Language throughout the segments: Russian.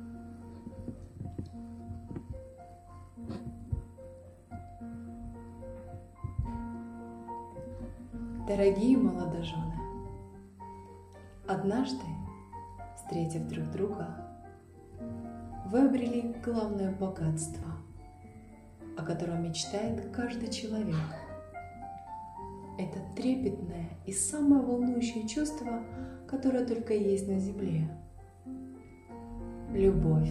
Дорогие молодожены, однажды, встретив друг друга, вы обрели главное богатство, о котором мечтает каждый человек. Это трепетное и самое волнующее чувство, которое только есть на земле – любовь.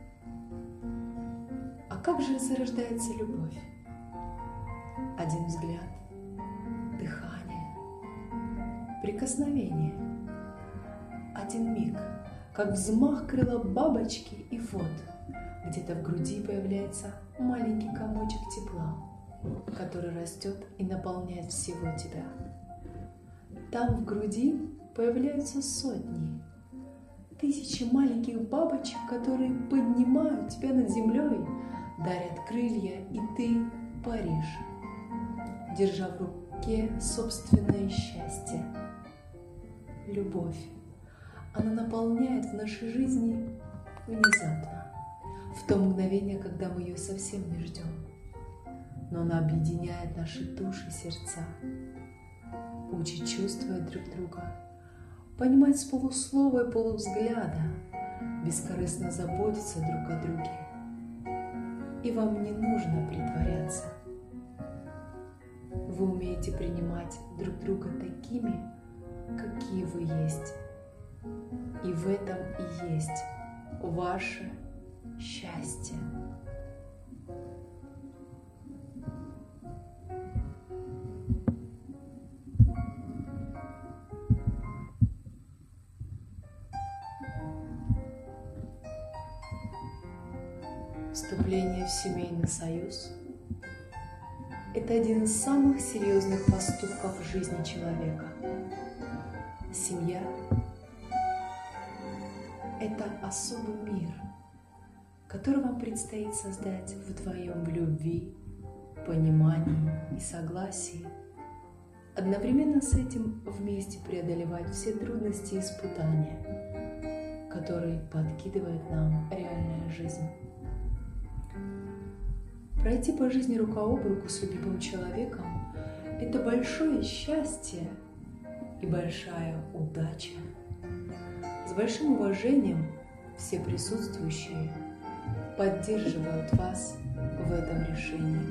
А как же зарождается любовь? Один взгляд, дыхание, прикосновение, один миг, как взмах крыла бабочки, и вот где-то в груди появляется маленький комочек тепла, который растет и наполняет всего тебя. Там в груди появляются сотни, тысячи маленьких бабочек, которые поднимают тебя над землей, дарят крылья, и ты паришь, держа в руке собственное счастье. Любовь. Она наполняет в нашей жизни внезапно, в то мгновение, когда мы ее совсем не ждем. Но она объединяет наши души и сердца, учит чувствовать друг друга, понимать с полуслова и полувзгляда, бескорыстно заботиться друг о друге. И вам не нужно притворяться. Вы умеете принимать друг друга такими, какие вы есть. И в этом и есть ваше счастье. Вступление в семейный союз – это один из самых серьезных поступков в жизни человека. Семья – это особый мир, который вам предстоит создать вдвоем в любви, понимании и согласии. Одновременно с этим вместе преодолевать все трудности и испытания, которые подкидывает нам реальная жизнь. Пройти по жизни рука об руку с любимым человеком – это большое счастье и большая удача. С большим уважением все присутствующие поддерживают вас в этом решении.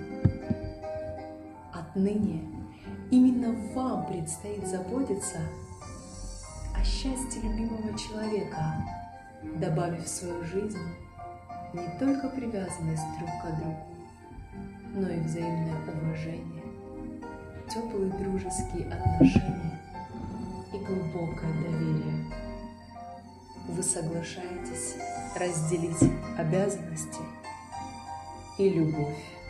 Отныне именно вам предстоит заботиться о счастье любимого человека, добавив в свою жизнь не только привязанность друг к другу, но и взаимное уважение, теплые дружеские отношения и глубокое доверие. Вы соглашаетесь разделить обязанности и любовь.